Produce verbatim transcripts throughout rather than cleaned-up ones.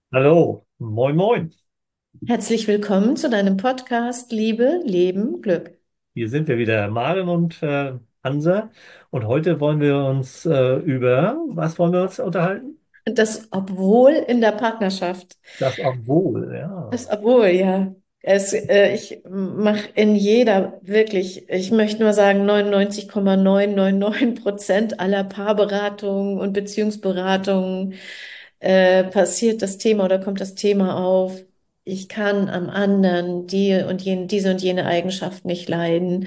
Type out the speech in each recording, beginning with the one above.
Hallo, moin moin. Herzlich willkommen zu deinem Podcast Liebe, Leben, Glück. Hier sind wir wieder, Maren und äh, Hansa. Und heute wollen wir uns äh, über, was wollen wir uns unterhalten? Das Obwohl in der Partnerschaft. Das Obwohl, Das ja. Obwohl, ja. Es, äh, ich mache in jeder, wirklich, ich möchte nur sagen, neunundneunzig Komma neun neun neun Prozent aller Paarberatungen und Beziehungsberatungen äh, passiert das Thema oder kommt das Thema auf. Ich kann am anderen die und jene, diese und jene Eigenschaft nicht leiden,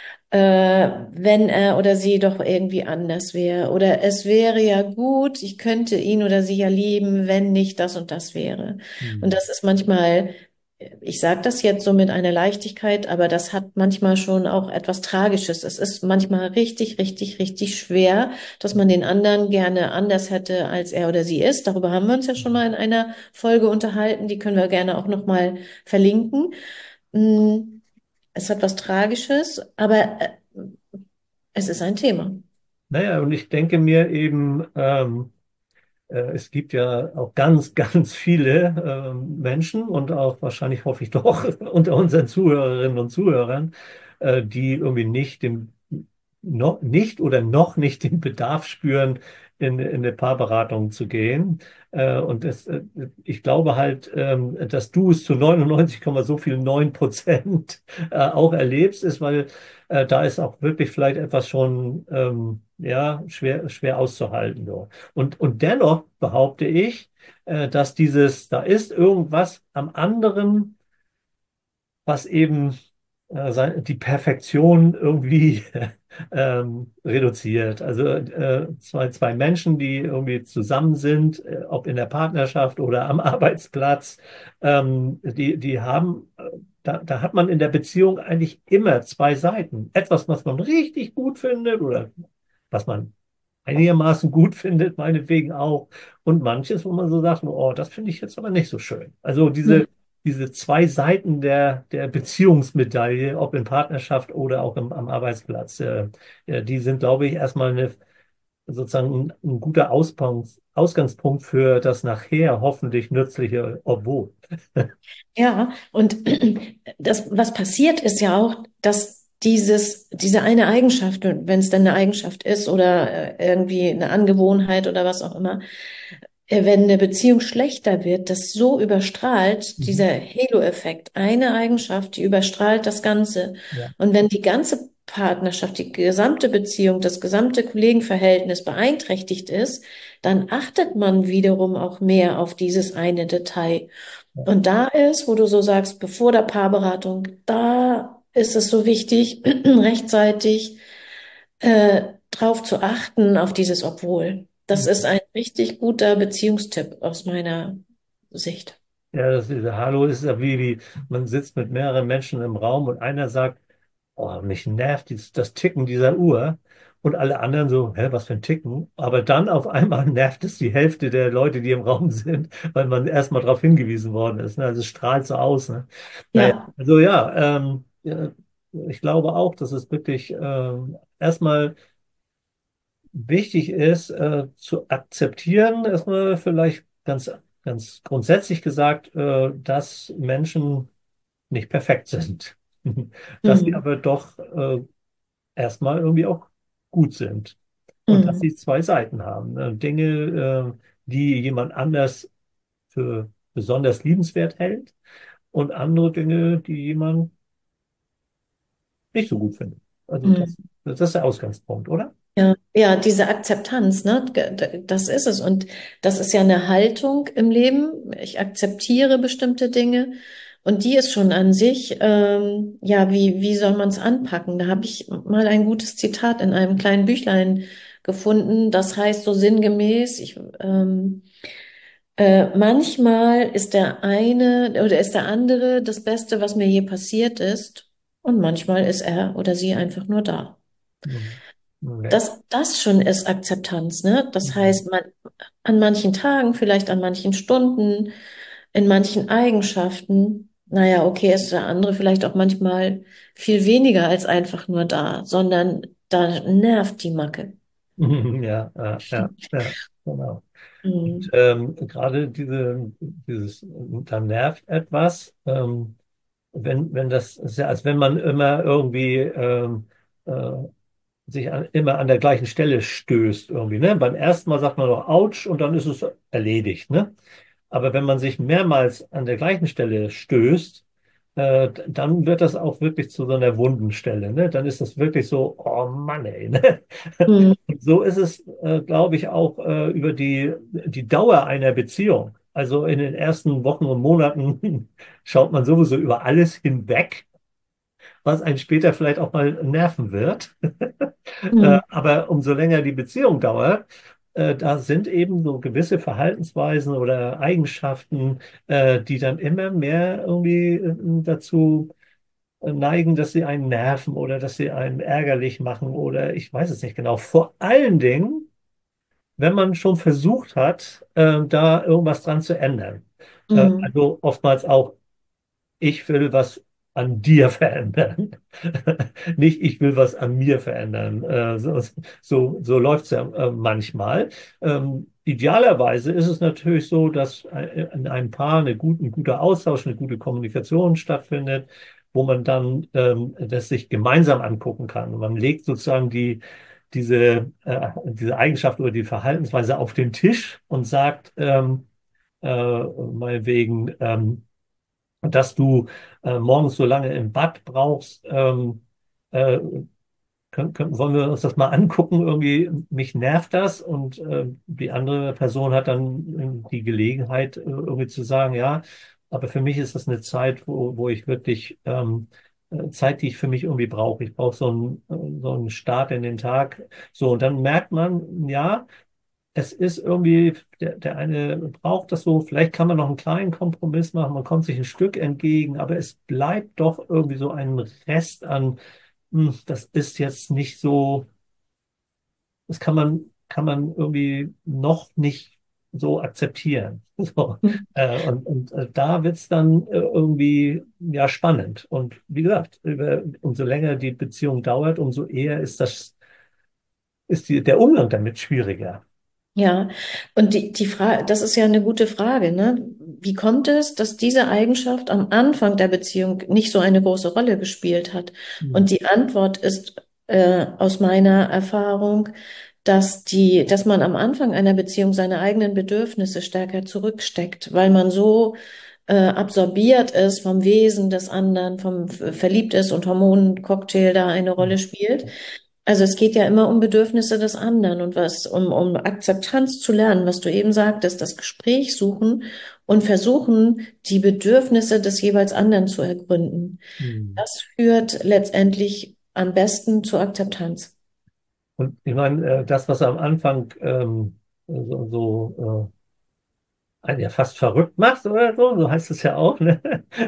äh, wenn er oder sie doch irgendwie anders wäre. Oder es wäre ja gut, ich könnte ihn oder sie ja lieben, wenn nicht das und das wäre. Und Hm. das ist manchmal, ich sage das jetzt so mit einer Leichtigkeit, aber das hat manchmal schon auch etwas Tragisches. Es ist manchmal richtig, richtig, richtig schwer, dass man den anderen gerne anders hätte, als er oder sie ist. Darüber haben wir uns ja schon mal in einer Folge unterhalten. Die können wir gerne auch noch mal verlinken. Mm, Es hat was Tragisches, aber äh, es ist ein Thema. Naja, und ich denke mir eben, ähm, Äh, Es gibt ja auch ganz, ganz viele ähm, Menschen und auch wahrscheinlich hoffe ich doch unter unseren Zuhörerinnen und Zuhörern, äh, die irgendwie nicht den, noch nicht oder noch nicht den Bedarf spüren, in, in eine Paarberatung zu gehen. Äh, Und das, äh, ich glaube halt, ähm, dass du es zu neunundneunzig, Komma so viel neun Prozent äh, auch erlebst, ist, weil äh, da ist auch wirklich vielleicht etwas schon ähm, ja, schwer, schwer auszuhalten. So. Und, und dennoch behaupte ich, äh, dass dieses, da ist irgendwas am anderen, was eben äh, sein- die Perfektion irgendwie ähm, reduziert. Also äh, zwei, zwei Menschen, die irgendwie zusammen sind, äh, ob in der Partnerschaft oder am Arbeitsplatz, ähm, die, die haben, äh, da, da hat man in der Beziehung eigentlich immer zwei Seiten. Etwas, was man richtig gut findet oder was man einigermaßen gut findet, meinetwegen auch. Und manches, wo man so sagt, oh, das finde ich jetzt aber nicht so schön. Also Hm. diese, diese zwei Seiten der, der Beziehungsmedaille, ob in Partnerschaft oder auch im, am Arbeitsplatz, äh, äh, die sind, glaube ich, erstmal eine, sozusagen ein, ein guter Auspunkt, Ausgangspunkt für das nachher hoffentlich nützliche Obwohl. Ja, und das, was passiert, ist ja auch, dass dieses, diese eine Eigenschaft, wenn es denn eine Eigenschaft ist oder äh, irgendwie eine Angewohnheit oder was auch immer, äh, wenn eine Beziehung schlechter wird, das so überstrahlt, dieser Mhm. Halo-Effekt, eine Eigenschaft, die überstrahlt das Ganze. Ja. Und wenn die ganze Partnerschaft, die gesamte Beziehung, das gesamte Kollegenverhältnis beeinträchtigt ist, dann achtet man wiederum auch mehr auf dieses eine Detail. Und da ist, wo du so sagst, bevor der Paarberatung, da ist es so wichtig, rechtzeitig äh, drauf zu achten, auf dieses Obwohl. Das ist ein richtig guter Beziehungstipp aus meiner Sicht. Ja, das ist, Hallo ist ja wie, wie, man sitzt mit mehreren Menschen im Raum und einer sagt, oh, mich nervt dieses, das Ticken dieser Uhr. Und alle anderen so, hä, was für ein Ticken? Aber dann auf einmal nervt es die Hälfte der Leute, die im Raum sind, weil man erstmal darauf hingewiesen worden ist. Ne? Also es strahlt so aus. Ne? Naja, Ja. also ja, ähm, ja, ich glaube auch, dass es wirklich ähm, erstmal wichtig ist, äh, zu akzeptieren, erstmal vielleicht ganz, ganz grundsätzlich gesagt, äh, dass Menschen nicht perfekt sind. Dass sie Mhm. aber doch äh, erstmal irgendwie auch gut sind und dass Mhm. sie zwei Seiten haben. Ne? Dinge, äh, die jemand anders für besonders liebenswert hält und andere Dinge, die jemand nicht so gut findet. Also Mhm. das, das ist der Ausgangspunkt, oder? Ja, ja, diese Akzeptanz, ne, ge- d- das ist es. Und das ist ja eine Haltung im Leben. Ich akzeptiere bestimmte Dinge. Und die ist schon an sich, ähm, ja, wie, wie soll man es anpacken? Da habe ich mal ein gutes Zitat in einem kleinen Büchlein gefunden. Das heißt so sinngemäß, ich, ähm, äh, manchmal ist der eine oder ist der andere das Beste, was mir je passiert ist. Und manchmal ist er oder sie einfach nur da. Mhm. Ja. Das, das schon ist Akzeptanz, ne? Das Mhm. heißt, man, an manchen Tagen, vielleicht an manchen Stunden, in manchen Eigenschaften, naja, okay, ist der andere vielleicht auch manchmal viel weniger als einfach nur da, sondern da nervt die Macke. Ja, ja, ja, ja, genau. Mhm. Ähm, gerade diese, dieses, da nervt etwas, ähm, wenn, wenn das, ist ja, als wenn man immer irgendwie ähm, äh, sich an, immer an der gleichen Stelle stößt irgendwie, ne? Beim ersten Mal sagt man noch Autsch und dann ist es erledigt, ne? Aber wenn man sich mehrmals an der gleichen Stelle stößt, äh, dann wird das auch wirklich zu so einer wunden Stelle, ne? Dann ist das wirklich so, oh Mann, ey, ne? Mhm. Und so ist es, äh, glaube ich, auch äh, über die, die Dauer einer Beziehung. Also in den ersten Wochen und Monaten schaut man sowieso über alles hinweg, was einen später vielleicht auch mal nerven wird. Äh, Mhm. aber umso länger die Beziehung dauert, äh, da sind eben so gewisse Verhaltensweisen oder Eigenschaften, äh, die dann immer mehr irgendwie äh, dazu äh, neigen, dass sie einen nerven oder dass sie einen ärgerlich machen oder ich weiß es nicht genau. Vor allen Dingen, wenn man schon versucht hat, äh, da irgendwas dran zu ändern. Äh, Mhm. also oftmals auch ich will was an dir verändern. Nicht, ich will was an mir verändern. Äh, so so, so läuft es ja äh, manchmal. Ähm, idealerweise ist es natürlich so, dass äh, in einem Paar eine gut, ein guter Austausch, eine gute Kommunikation stattfindet, wo man dann ähm, das sich gemeinsam angucken kann. Man legt sozusagen die, diese, äh, diese Eigenschaft oder die Verhaltensweise auf den Tisch und sagt, ähm, äh, meinetwegen, ähm, dass du äh, morgens so lange im Bad brauchst. Ähm, äh, können, können, wollen wir uns das mal angucken? Irgendwie, mich nervt das und äh, die andere Person hat dann äh, die Gelegenheit, äh, irgendwie zu sagen, ja, aber für mich ist das eine Zeit, wo, wo ich wirklich ähm, äh, Zeit, die ich für mich irgendwie brauche. Ich brauche so einen, äh, so einen Start in den Tag. So, und dann merkt man, ja, es ist irgendwie, der, der eine braucht das so, vielleicht kann man noch einen kleinen Kompromiss machen, man kommt sich ein Stück entgegen, aber es bleibt doch irgendwie so ein Rest an, hm, das ist jetzt nicht so, das kann man, kann man irgendwie noch nicht so akzeptieren. So, Mhm. äh, und und äh, da wird's dann äh, irgendwie ja spannend. Und wie gesagt, über, umso länger die Beziehung dauert, umso eher ist das, ist die, der Umgang damit schwieriger. Ja, und die, die Frage, das ist ja eine gute Frage, ne? Wie kommt es, dass diese Eigenschaft am Anfang der Beziehung nicht so eine große Rolle gespielt hat? Hm. Und die Antwort ist äh, aus meiner Erfahrung, dass die, dass man am Anfang einer Beziehung seine eigenen Bedürfnisse stärker zurücksteckt, weil man so äh, absorbiert ist vom Wesen des anderen, vom verliebt ist und Hormoncocktail da eine Rolle spielt. Also es geht ja immer um Bedürfnisse des anderen und was, um, um Akzeptanz zu lernen, was du eben sagtest, das Gespräch suchen und versuchen, die Bedürfnisse des jeweils anderen zu ergründen. Hm. Das führt letztendlich am besten zur Akzeptanz. Und ich meine, äh, das, was am Anfang ähm, so, so äh, einen ja fast verrückt macht oder so, so heißt es ja auch, ne?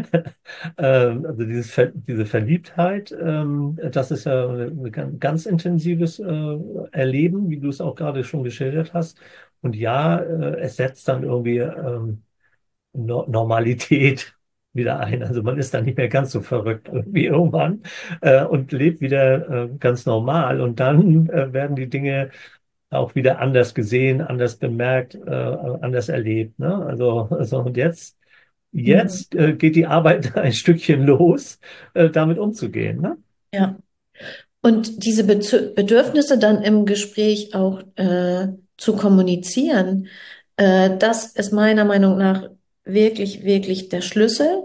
Ähm, also dieses Ver diese Verliebtheit, ähm, das ist ja ein ganz, ganz intensives äh, Erleben, wie du es auch gerade schon geschildert hast. Und ja, äh, es setzt dann irgendwie ähm, no Normalität wieder ein. Also man ist dann nicht mehr ganz so verrückt irgendwie irgendwann äh, und lebt wieder äh, ganz normal. Und dann äh, werden die Dinge auch wieder anders gesehen, anders bemerkt, äh, anders erlebt. Ne? Also, also und jetzt, Mhm. jetzt äh, geht die Arbeit ein Stückchen los, äh, damit umzugehen. Ne? Ja. Und diese Bezü- Bedürfnisse dann im Gespräch auch äh, zu kommunizieren, äh, das ist meiner Meinung nach wirklich, wirklich der Schlüssel.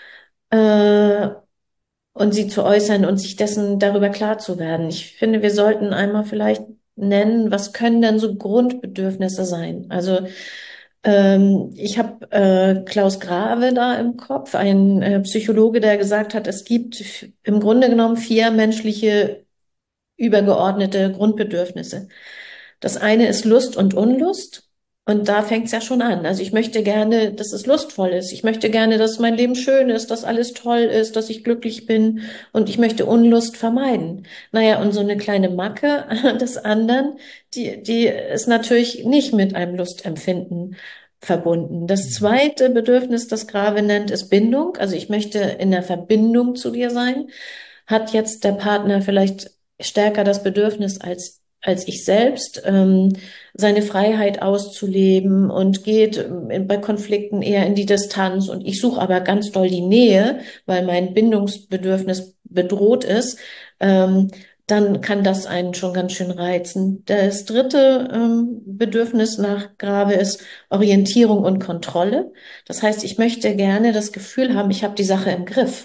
Äh, und sie zu äußern und sich dessen darüber klar zu werden. Ich finde, wir sollten einmal vielleicht nennen, was können denn so Grundbedürfnisse sein? Also ähm, ich habe äh, Klaus Grave da im Kopf, ein äh, Psychologe, der gesagt hat, es gibt f- im Grunde genommen vier menschliche übergeordnete Grundbedürfnisse. Das eine ist Lust und Unlust. Und da fängt es ja schon an. Also ich möchte gerne, dass es lustvoll ist. Ich möchte gerne, dass mein Leben schön ist, dass alles toll ist, dass ich glücklich bin. Und ich möchte Unlust vermeiden. Naja, und so eine kleine Macke des anderen, die, die ist natürlich nicht mit einem Lustempfinden verbunden. Das zweite Bedürfnis, das Grave nennt, ist Bindung. Also ich möchte in der Verbindung zu dir sein. Hat jetzt der Partner vielleicht stärker das Bedürfnis als als ich selbst, ähm, seine Freiheit auszuleben und geht ähm, bei Konflikten eher in die Distanz. Und ich suche aber ganz doll die Nähe, weil mein Bindungsbedürfnis bedroht ist. Ähm, dann kann das einen schon ganz schön reizen. Das dritte ähm, Bedürfnis nach Grabe ist Orientierung und Kontrolle. Das heißt, ich möchte gerne das Gefühl haben, ich habe die Sache im Griff.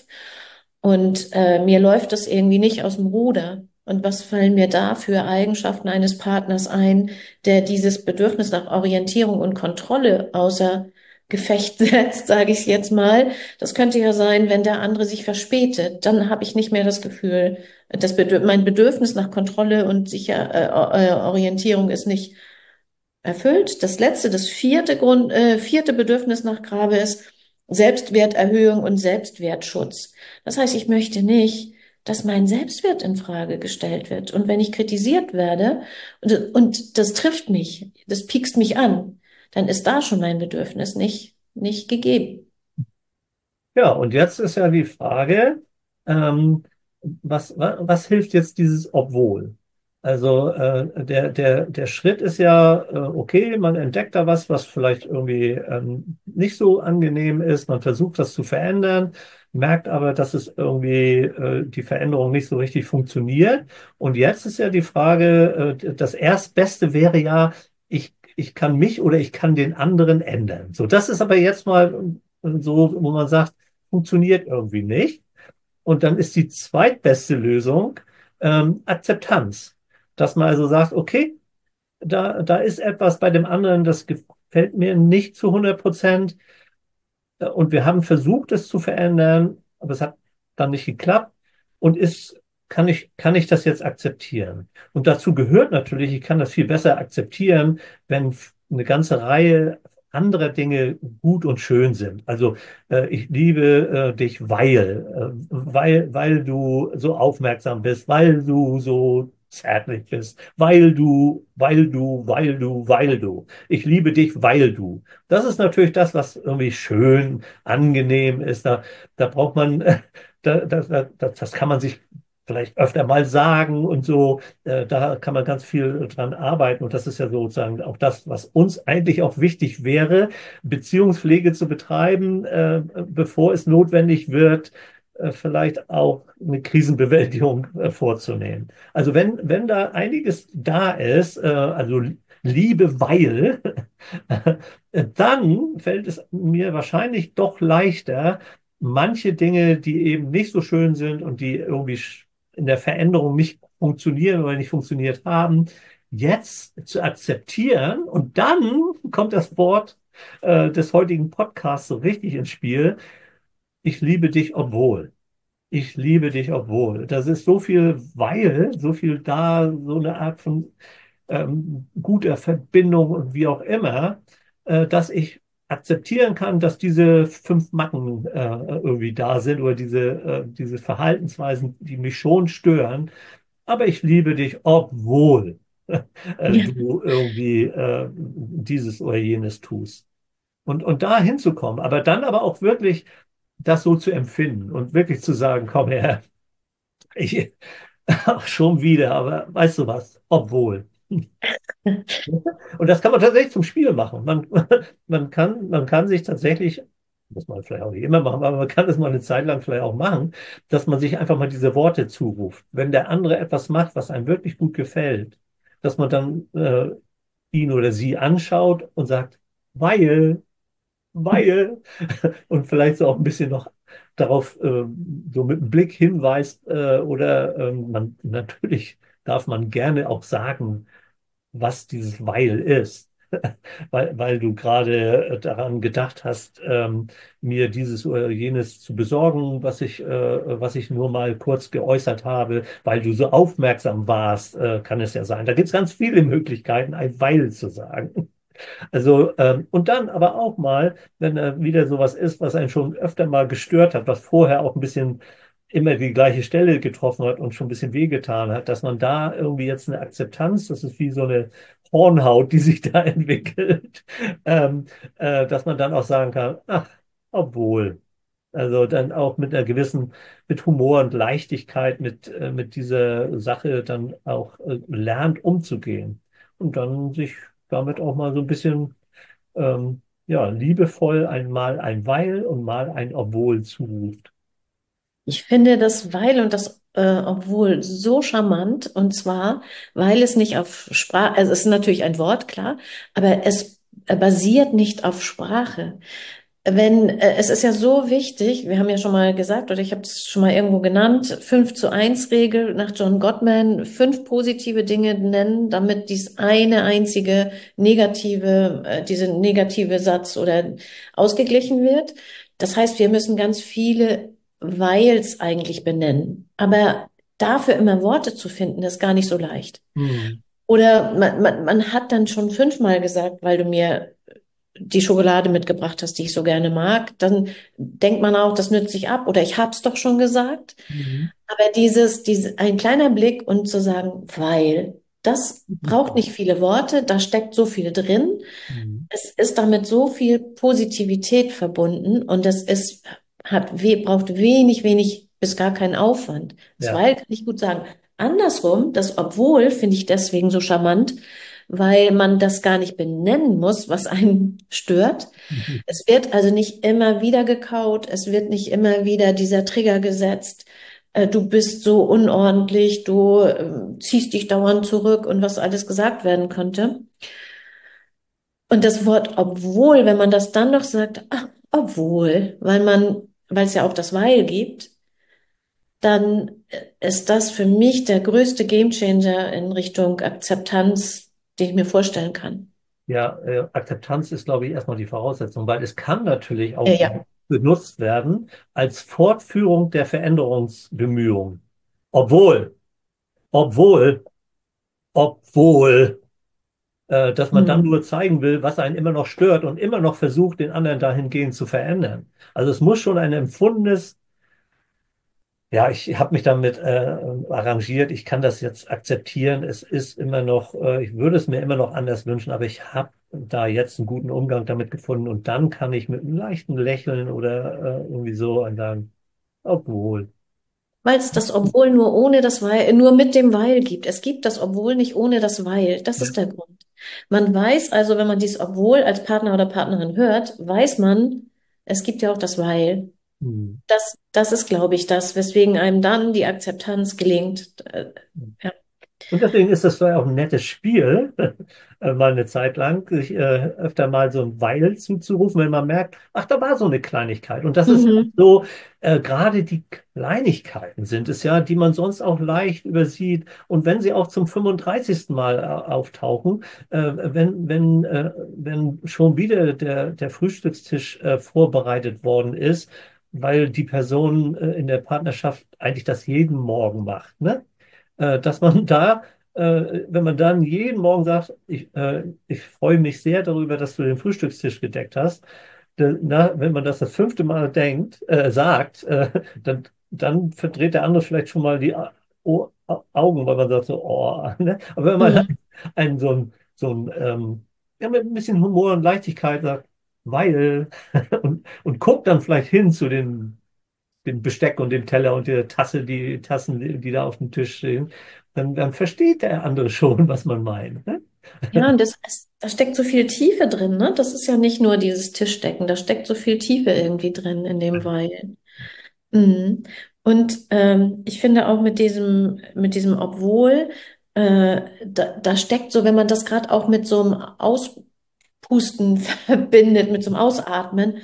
Und äh, mir läuft das irgendwie nicht aus dem Ruder. Und was fallen mir da für Eigenschaften eines Partners ein, der dieses Bedürfnis nach Orientierung und Kontrolle außer Gefecht setzt, sage ich jetzt mal. Das könnte ja sein, wenn der andere sich verspätet. Dann habe ich nicht mehr das Gefühl, das Bedürf mein Bedürfnis nach Kontrolle und sicher äh, äh, Orientierung ist nicht erfüllt. Das letzte, das vierte Grund, äh, vierte Bedürfnis nach Grabe ist Selbstwerterhöhung und Selbstwertschutz. Das heißt, ich möchte nicht, dass mein Selbstwert in Frage gestellt wird. Und wenn ich kritisiert werde und, und das trifft mich, das piekst mich an, dann ist da schon mein Bedürfnis nicht, nicht gegeben. Ja, und jetzt ist ja die Frage, ähm, was, wa- was hilft jetzt dieses Obwohl? Also äh, der, der, der Schritt ist ja, äh, okay, man entdeckt da was, was vielleicht irgendwie ähm, nicht so angenehm ist, man versucht das zu verändern, merkt aber, dass es irgendwie äh, die Veränderung nicht so richtig funktioniert. Und jetzt ist ja die Frage, äh, das Erstbeste wäre ja, ich, ich kann mich oder ich kann den anderen ändern. So, das ist aber jetzt mal so, wo man sagt, funktioniert irgendwie nicht. Und dann ist die zweitbeste Lösung ähm, Akzeptanz. Dass man also sagt, okay, da, da ist etwas bei dem anderen, das gefällt mir nicht zu hundert Prozent. Äh, Und wir haben versucht, es zu verändern, aber es hat dann nicht geklappt. Und ist, kann ich, kann ich das jetzt akzeptieren? Und dazu gehört natürlich, ich kann das viel besser akzeptieren, wenn eine ganze Reihe anderer Dinge gut und schön sind. Also äh, ich liebe äh, dich, weil, äh, weil, weil du so aufmerksam bist, weil du so zärtlich bist, weil du, weil du, weil du, weil du. Ich liebe dich, weil du. Das ist natürlich das, was irgendwie schön, angenehm ist. Da, da braucht man, da, da, da, das kann man sich vielleicht öfter mal sagen und so. Äh, Da kann man ganz viel dran arbeiten. Und das ist ja sozusagen auch das, was uns eigentlich auch wichtig wäre, Beziehungspflege zu betreiben, äh, bevor es notwendig wird, äh, vielleicht auch eine Krisenbewältigung äh, vorzunehmen. Also wenn, wenn da einiges da ist, äh, also Liebe, weil, dann fällt es mir wahrscheinlich doch leichter, manche Dinge, die eben nicht so schön sind und die irgendwie in der Veränderung nicht funktionieren oder nicht funktioniert haben, jetzt zu akzeptieren. Und dann kommt das Wort äh, des heutigen Podcasts so richtig ins Spiel. Ich liebe dich, obwohl. Ich liebe dich, obwohl. Das ist so viel Weil, so viel da, so eine Art von ähm, guter Verbindung und wie auch immer, äh, dass ich akzeptieren kann, dass diese fünf Macken äh, irgendwie da sind oder diese, äh, diese Verhaltensweisen, die mich schon stören. Aber ich liebe dich, obwohl äh, Ja. du irgendwie äh, dieses oder jenes tust. Und, und da hinzukommen, aber dann aber auch wirklich das so zu empfinden und wirklich zu sagen, komm her, ich ach, schon wieder, aber weißt du was, obwohl. Und das kann man tatsächlich zum Spiel machen. Man, man kann, man kann sich tatsächlich, muss man vielleicht auch nicht immer machen, aber man kann es mal eine Zeit lang vielleicht auch machen, dass man sich einfach mal diese Worte zuruft. Wenn der andere etwas macht, was einem wirklich gut gefällt, dass man dann äh, ihn oder sie anschaut und sagt, weil, weil, und vielleicht so auch ein bisschen noch darauf äh, so mit dem Blick hinweist äh, oder ähm, man natürlich darf man gerne auch sagen, was dieses Weil ist, weil, weil du gerade äh, daran gedacht hast, ähm, mir dieses oder jenes zu besorgen, was ich, äh, was ich nur mal kurz geäußert habe, weil du so aufmerksam warst, äh, kann es ja sein. Da gibt es ganz viele Möglichkeiten, ein Weil zu sagen. Also, ähm, und dann aber auch mal, wenn er wieder sowas ist, was einen schon öfter mal gestört hat, was vorher auch ein bisschen immer die gleiche Stelle getroffen hat und schon ein bisschen wehgetan hat, dass man da irgendwie jetzt eine Akzeptanz, das ist wie so eine Hornhaut, die sich da entwickelt, ähm, äh, dass man dann auch sagen kann, ach, obwohl. Also dann auch mit einer gewissen, mit Humor und Leichtigkeit mit, äh, mit dieser Sache dann auch äh, lernt umzugehen und dann sich damit auch mal so ein bisschen ähm, ja, liebevoll einmal ein Weil und mal ein Obwohl zuruft. Ich finde das Weil und das äh, Obwohl so charmant, und zwar, weil es nicht auf Sprache, also es ist natürlich ein Wort, klar, aber es äh, basiert nicht auf Sprache. Wenn, äh, es ist ja so wichtig, wir haben ja schon mal gesagt, oder ich habe es schon mal irgendwo genannt, fünf zu eins Regel nach John Gottman, fünf positive Dinge nennen, damit dies eine einzige negative, äh, diese negative Satz oder ausgeglichen wird. Das heißt, wir müssen ganz viele Weils eigentlich benennen. Aber dafür immer Worte zu finden, ist gar nicht so leicht. Hm. Oder man, man, man hat dann schon fünfmal gesagt, weil du mir die Schokolade mitgebracht hast, die ich so gerne mag, dann denkt man auch, das nützt sich ab oder ich hab's doch schon gesagt. Mhm. Aber dieses, diese, ein kleiner Blick und zu sagen, weil, das braucht nicht viele Worte, da steckt so viel drin. Mhm. Es ist damit so viel Positivität verbunden und es ist, hat, we, braucht wenig, wenig bis gar keinen Aufwand. Das Ja. weil kann ich gut sagen. Andersrum, das obwohl finde ich deswegen so charmant, weil man das gar nicht benennen muss, was einen stört. Es wird also nicht immer wieder gekaut, es wird nicht immer wieder dieser Trigger gesetzt. Äh, Du bist so unordentlich, du äh, ziehst dich dauernd zurück und was alles gesagt werden könnte. Und das Wort obwohl, wenn man das dann noch sagt, ach, obwohl, weil man, weil es ja auch das Weil gibt, dann äh, ist das für mich der größte Gamechanger in Richtung Akzeptanz, den ich mir vorstellen kann. Ja, äh, Akzeptanz ist, glaube ich, erstmal die Voraussetzung, weil es kann natürlich Äh, auch ja. benutzt werden als Fortführung der Veränderungsbemühungen. Obwohl, obwohl, obwohl, äh, dass man dann Hm. nur zeigen will, was einen immer noch stört und immer noch versucht, den anderen dahingehend zu verändern. Also es muss schon ein empfundenes, ja, ich habe mich damit äh, arrangiert. Ich kann das jetzt akzeptieren. Es ist immer noch, äh, ich würde es mir immer noch anders wünschen, aber ich habe da jetzt einen guten Umgang damit gefunden und dann kann ich mit einem leichten Lächeln oder äh, irgendwie so und dann, obwohl. Weil es das Obwohl nur ohne das Weil, nur mit dem Weil gibt. Es gibt das Obwohl nicht ohne das Weil. Das Ja. ist der Grund. Man weiß also, wenn man dieses Obwohl als Partner oder Partnerin hört, weiß man, es gibt ja auch das Weil. Hm. Das, das ist, glaube ich, das, weswegen einem dann die Akzeptanz gelingt. Äh, Ja. Und deswegen ist das vielleicht auch ein nettes Spiel, äh, mal eine Zeit lang, sich äh, öfter mal so ein Weil zuzurufen, wenn man merkt, ach, da war so eine Kleinigkeit. Und das ist ja Mhm. so, äh, gerade die Kleinigkeiten sind es ja, die man sonst auch leicht übersieht. Und wenn sie auch zum fünfunddreißigsten Mal äh, auftauchen, äh, wenn, wenn, äh, wenn schon wieder der, der Frühstückstisch äh, vorbereitet worden ist, weil die Person äh, in der Partnerschaft eigentlich das jeden Morgen macht, ne? äh, dass man da, äh, wenn man dann jeden Morgen sagt, ich, äh, ich freue mich sehr darüber, dass du den Frühstückstisch gedeckt hast, dann, na, wenn man das das fünfte Mal denkt, äh, sagt, äh, dann, dann verdreht der andere vielleicht schon mal die A- O- Au- Augen, weil man sagt so, oh, ne? Aber wenn man Mhm. einen so ein, so ein ähm, ja, mit ein bisschen Humor und Leichtigkeit sagt, weil, und, und guckt dann vielleicht hin zu den dem Besteck und dem Teller und der Tasse, die Tassen, die, die da auf dem Tisch stehen, dann, dann versteht der andere schon, was man meint. Ne? Ja, und das, ist- da steckt so viel Tiefe drin, ne? Das ist ja nicht nur dieses Tischdecken, da steckt so viel Tiefe irgendwie drin in dem Weil. Mhm. Und ähm, ich finde auch mit diesem, mit diesem Obwohl, äh, da, da steckt so, wenn man das gerade auch mit so einem Auspusten verbindet, mit so einem Ausatmen,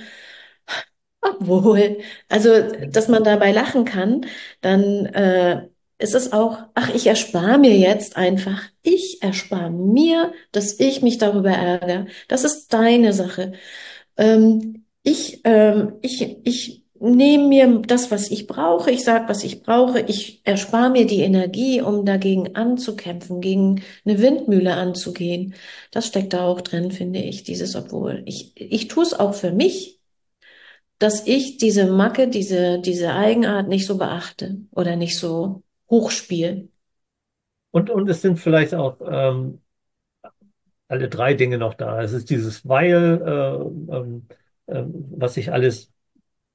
obwohl, also dass man dabei lachen kann, dann äh, ist es auch, ach, ich erspare mir jetzt einfach, ich erspare mir, dass ich mich darüber ärgere. Das ist deine Sache. Ähm, ich, ähm, ich, ich nehme mir das, was ich brauche. Ich sage, was ich brauche. Ich erspare mir die Energie, um dagegen anzukämpfen, gegen eine Windmühle anzugehen. Das steckt da auch drin, finde ich, dieses Obwohl. Ich, ich tue es auch für mich, dass ich diese Macke, diese, diese Eigenart nicht so beachte oder nicht so hochspiele. Und, und es sind vielleicht auch ähm, alle drei Dinge noch da. Es ist dieses Weil, äh, ähm, ähm, was ich alles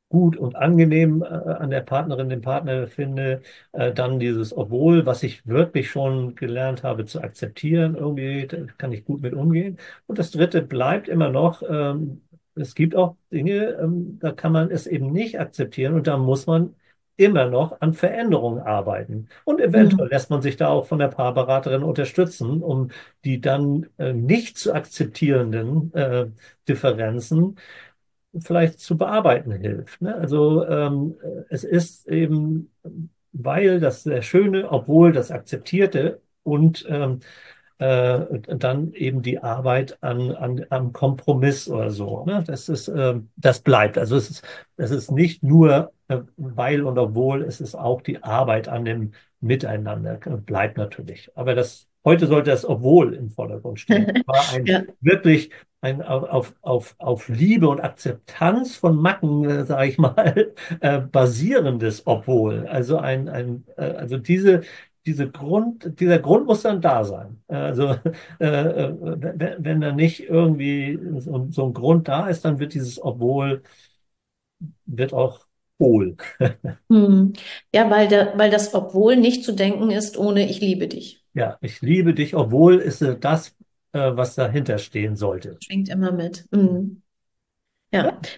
gut und angenehm äh, an der Partnerin, dem Partner finde. Äh, dann dieses Obwohl, was ich wirklich schon gelernt habe zu akzeptieren, irgendwie da kann ich gut mit umgehen. Und das Dritte bleibt immer noch, ähm, es gibt auch Dinge, ähm, da kann man es eben nicht akzeptieren und da muss man immer noch an Veränderungen arbeiten. Und eventuell Mhm. lässt man sich da auch von der Paarberaterin unterstützen, um die dann äh, nicht zu akzeptierenden äh, Differenzen vielleicht zu bearbeiten hilft. Ne? Also ähm, es ist eben, weil das sehr Schöne, obwohl das Akzeptierte und ähm, äh, dann eben die Arbeit an, an, am Kompromiss oder so. Ne? Das ist, ähm, das bleibt. Also es ist, es ist nicht nur äh, weil und obwohl, es ist auch die Arbeit an dem Miteinander äh, bleibt natürlich. Aber das, heute sollte das obwohl im Vordergrund stehen. War ein Ja. wirklich ein, auf, auf, auf Liebe und Akzeptanz von Macken, äh, sage ich mal, äh, basierendes Obwohl. Also ein, ein äh, also diese, diese Grund, dieser Grund muss dann da sein. Also äh, äh, wenn, wenn da nicht irgendwie so, so ein Grund da ist, dann wird dieses Obwohl wird auch hohl. Mhm. Ja, weil, da, weil das obwohl nicht zu denken ist ohne ich liebe dich. Ja, ich liebe dich, obwohl ist äh, das, äh, was dahinter stehen sollte. Schwingt immer mit. Mhm. Ja. Ja.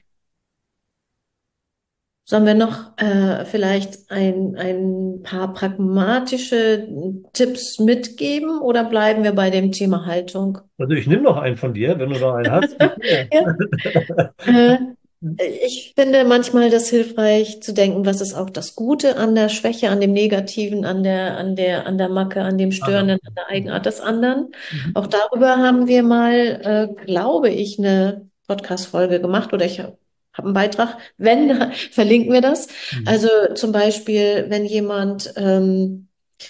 Sollen wir noch äh, vielleicht ein, ein paar pragmatische Tipps mitgeben oder bleiben wir bei dem Thema Haltung? Also ich nehme noch einen von dir, wenn du noch einen hast. Gib her. Ja. Äh, Ich finde manchmal das hilfreich zu denken, was ist auch das Gute an der Schwäche, an dem Negativen, an der, an der, an der Macke, an dem Aha. Störenden, an der Eigenart des anderen. Mhm. Auch darüber haben wir mal, äh, glaube ich, eine Podcast-Folge gemacht oder ich habe hab einen Beitrag. Wenn, verlinken wir das. Mhm. Also zum Beispiel, wenn jemand ähm,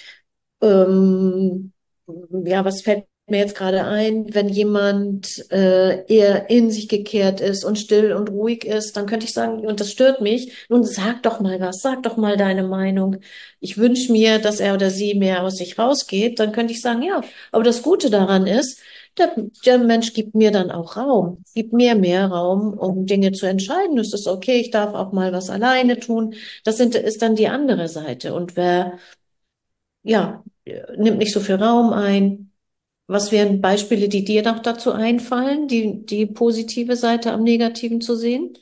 ähm, ja, was fällt mir jetzt gerade ein? Wenn jemand äh, eher in sich gekehrt ist und still und ruhig ist, dann könnte ich sagen, und das stört mich, nun sag doch mal was, sag doch mal deine Meinung. Ich wünsche mir, dass er oder sie mehr aus sich rausgeht. Dann könnte ich sagen, ja, aber das Gute daran ist, der, der Mensch gibt mir dann auch Raum, gibt mir mehr Raum, um Dinge zu entscheiden. Es ist okay, ich darf auch mal was alleine tun. Das sind, ist dann die andere Seite. Und wer ja, äh, nimmt nicht so viel Raum ein. Was wären Beispiele, die dir noch dazu einfallen, die, die positive Seite am Negativen zu sehen?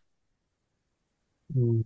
Mhm.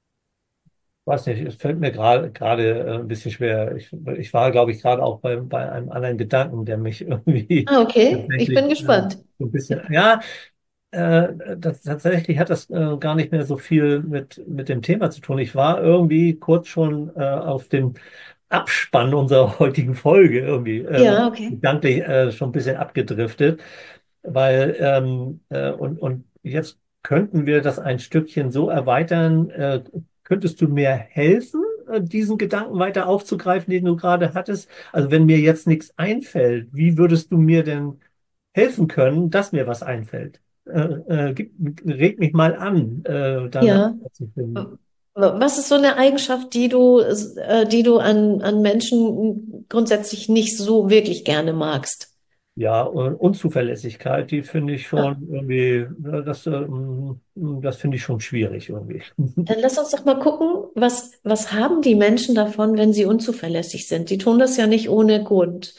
Weiß nicht, es fällt mir gerade gerade äh, ein bisschen schwer. Ich, ich war, glaube ich, gerade auch bei, bei einem anderen Gedanken, der mich irgendwie Ah, okay, ich tatsächlich bin äh, gespannt. so ein bisschen, ja, äh, das, tatsächlich hat das äh, gar nicht mehr so viel mit, mit dem Thema zu tun. Ich war irgendwie kurz schon äh, auf dem Abspann unserer heutigen Folge irgendwie äh, Ja, okay. gedanklich äh, schon ein bisschen abgedriftet, weil ähm, äh, und, und jetzt könnten wir das ein Stückchen so erweitern. Äh, könntest du mir helfen, äh, diesen Gedanken weiter aufzugreifen, den du gerade hattest? Also wenn mir jetzt nichts einfällt, wie würdest du mir denn helfen können, dass mir was einfällt? Äh, äh, gib, reg mich mal an, äh, da eine Ja. Antwort zu finden. Was ist so eine Eigenschaft, die du, äh, die du an, an Menschen grundsätzlich nicht so wirklich gerne magst? Ja, und Unzuverlässigkeit, die finde ich Ah, schon irgendwie, äh, das, ähm, das finde ich schon schwierig irgendwie. dann lass uns doch mal gucken, was, was haben die Menschen davon, wenn sie unzuverlässig sind? Die tun das ja nicht ohne Grund.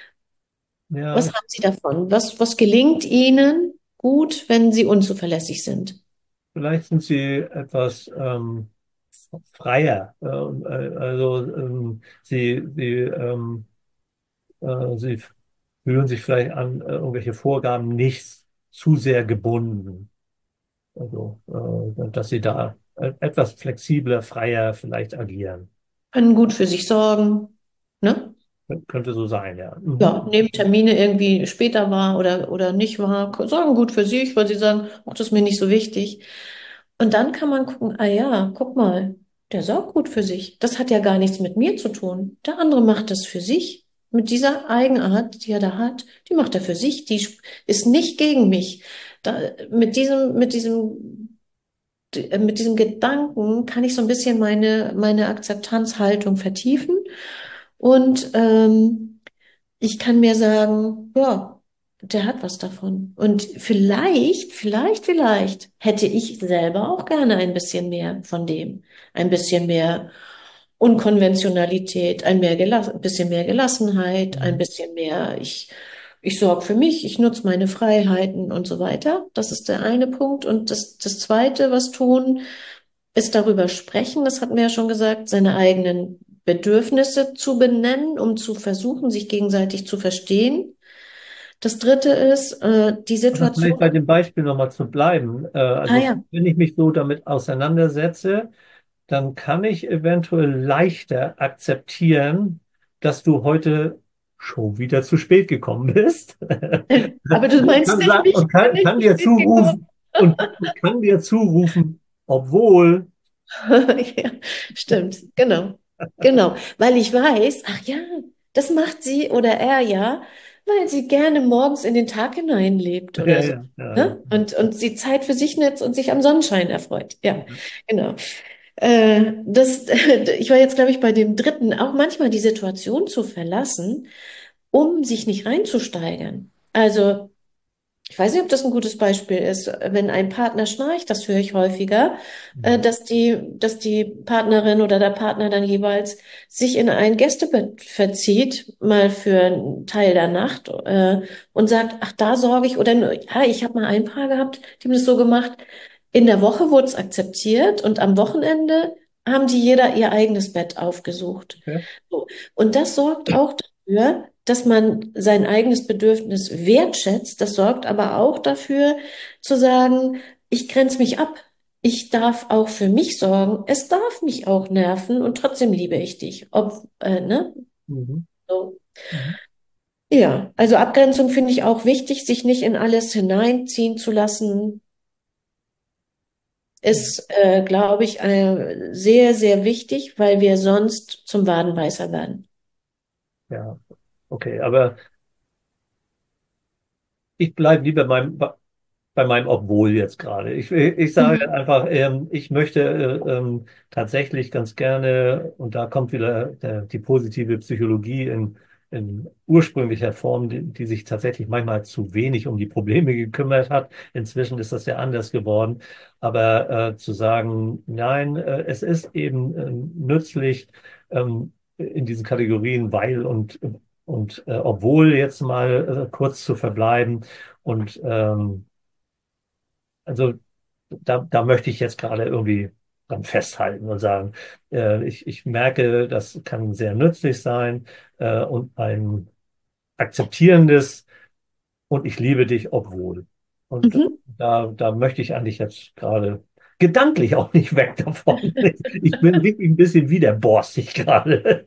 Ja, Was ich, haben Sie davon? Was, was gelingt Ihnen gut, wenn Sie unzuverlässig sind? vielleicht sind sie etwas ähm, freier. Ähm, äh, also ähm, sie, sie, ähm, äh, sie fühlen sich vielleicht an äh, irgendwelche Vorgaben nicht zu sehr gebunden. Also, äh, dass sie da äh, etwas flexibler, freier vielleicht agieren. Können gut für sich sorgen, ne? Könnte so sein, ja. Ja, Mhm. nehmen Termine irgendwie später wahr oder, oder nicht wahr, sorgen gut für sich, weil sie sagen, ach, das ist mir nicht so wichtig. Und dann kann man gucken, ah ja, guck mal, der sorgt gut für sich. Das hat ja gar nichts mit mir zu tun. Der andere macht das für sich. Mit dieser Eigenart, die er da hat, die macht er für sich. Die sp- ist nicht gegen mich. Da, mit diesem, mit diesem, d- mit diesem Gedanken kann ich so ein bisschen meine, meine Akzeptanzhaltung vertiefen. Und ähm, ich kann mir sagen, ja. der hat was davon. Und vielleicht, vielleicht, vielleicht hätte ich selber auch gerne ein bisschen mehr von dem. Ein bisschen mehr Unkonventionalität, ein mehr gelass ein bisschen mehr Gelassenheit, ein Mhm. bisschen mehr, ich, ich sorge für mich, ich nutze meine Freiheiten und so weiter. Das ist der eine Punkt. Und das, das zweite, was tun, ist darüber sprechen, das hatten wir ja schon gesagt, seine eigenen Bedürfnisse zu benennen, um zu versuchen, sich gegenseitig zu verstehen. Das dritte ist, äh, die Aber Situation. vielleicht bei dem Beispiel nochmal zu bleiben. Äh, Ah also ja. wenn ich mich so damit auseinandersetze, dann kann ich eventuell leichter akzeptieren, dass du heute schon wieder zu spät gekommen bist. Aber du Und meinst kann, nicht sagen, mich, und ich bin kann, nicht kann zu dir spät gekommen. zurufen und kann dir zurufen, obwohl, Ja, stimmt, genau. Genau, weil ich weiß, ach ja, das macht sie oder er ja, weil sie gerne morgens in den Tag hineinlebt ja, oder so. ja, ja, ja. Ne? Und, und sie Zeit für sich nutzt und sich am Sonnenschein erfreut. Ja, genau. Äh, das, ich war jetzt, glaube ich, bei dem dritten, auch manchmal die Situation zu verlassen, um sich nicht reinzusteigern. Also, ich weiß nicht, ob das ein gutes Beispiel ist. Wenn ein Partner schnarcht, das höre ich häufiger, äh, Mhm. dass die, dass die Partnerin oder der Partner dann jeweils sich in ein Gästebett verzieht, mal für einen Teil der Nacht, äh, und sagt, ach, da sorge ich, oder nur, ja, ich habe mal ein Paar gehabt, die haben das so gemacht. In der Woche wurde es akzeptiert und am Wochenende haben die jeder ihr eigenes Bett aufgesucht. Okay. So. Und das sorgt auch dafür, dass man sein eigenes Bedürfnis wertschätzt. Das sorgt aber auch dafür, zu sagen, ich grenze mich ab. Ich darf auch für mich sorgen. Es darf mich auch nerven und trotzdem liebe ich dich. Ob, äh, ne? Mhm. So. Mhm. Ja, also Abgrenzung finde ich auch wichtig, sich nicht in alles hineinziehen zu lassen, ist, äh, glaube ich, äh, sehr, sehr wichtig, weil wir sonst zum Wadenbeißer werden. Ja, okay, aber ich bleibe lieber beim, bei meinem Obwohl jetzt gerade. Ich, ich sage Mhm. einfach, ähm, ich möchte äh, ähm, tatsächlich ganz gerne, und da kommt wieder der, die positive Psychologie in, in ursprünglicher Form, die, die sich tatsächlich manchmal zu wenig um die Probleme gekümmert hat. Inzwischen ist das ja anders geworden. Aber äh, zu sagen, nein, äh, es ist eben äh, nützlich ähm, in diesen Kategorien, weil und, und äh, obwohl jetzt mal äh, kurz zu verbleiben und ähm, also da, da möchte ich jetzt gerade irgendwie dran festhalten und sagen, äh, ich, ich merke, das kann sehr nützlich sein äh, und ein akzeptierendes und ich liebe dich, obwohl. Und Mhm. da, da möchte ich eigentlich jetzt gerade gedanklich auch nicht weg davon. Ich bin wirklich ein bisschen widerborstig gerade.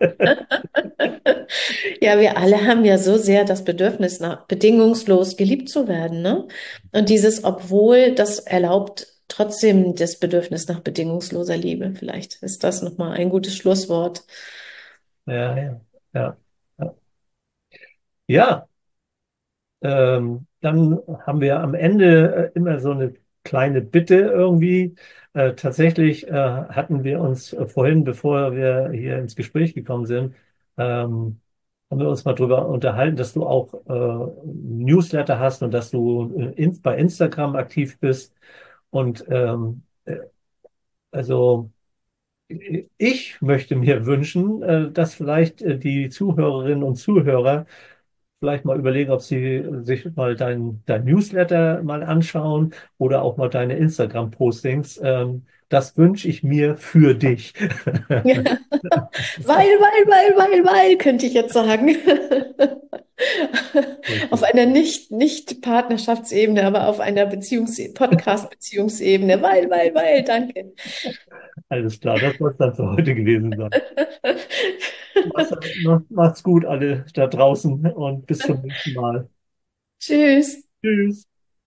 Ja, wir alle haben ja so sehr das Bedürfnis, nach bedingungslos geliebt zu werden, ne? Und dieses Obwohl, das erlaubt trotzdem das Bedürfnis nach bedingungsloser Liebe. Vielleicht ist das nochmal ein gutes Schlusswort. Ja, ja, ja. Ja, ja. Ähm, dann haben wir am Ende äh, immer so eine kleine Bitte irgendwie. Äh, tatsächlich äh, hatten wir uns äh, vorhin, bevor wir hier ins Gespräch gekommen sind, ähm, haben wir uns mal darüber unterhalten, dass du auch äh, Newsletter hast und dass du äh, in, bei Instagram aktiv bist. Und ähm, äh, also ich möchte mir wünschen, äh, dass vielleicht äh, die Zuhörerinnen und Zuhörer vielleicht mal überlegen, ob sie sich mal dein, dein Newsletter mal anschauen oder auch mal deine Instagram-Postings. Ähm, das wünsche ich mir für dich. Ja. Weil, weil, weil, weil, weil, könnte ich jetzt sagen. Auf Richtig. einer nicht, nicht Partnerschaftsebene, aber auf einer Beziehungs Podcast-Beziehungsebene. Weil, weil, weil, danke. Alles klar, das soll es dann für heute gewesen sein. Mach's, macht's gut, alle da draußen und bis zum nächsten Mal. Tschüss. Tschüss.